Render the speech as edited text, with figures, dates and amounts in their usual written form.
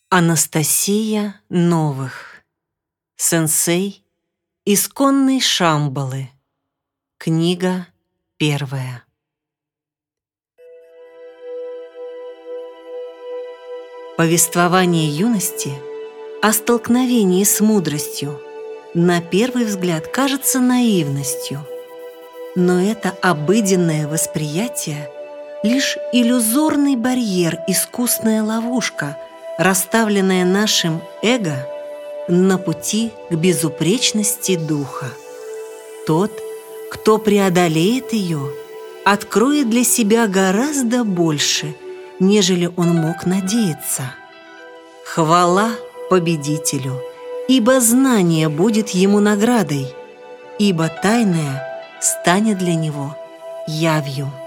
Анастасия Новых. Сенсей исконной Шамбалы. Книга 1. Повествование юности о столкновении с мудростью на первый взгляд кажется наивностью, но это обыденное восприятие — лишь иллюзорный барьер, искусная ловушка, расставленная нашим эго на пути к безупречности духа. Тот, кто преодолеет ее, откроет для себя гораздо больше, нежели он мог надеяться. Хвала победителю, ибо знание будет ему наградой, ибо тайное станет для него явью.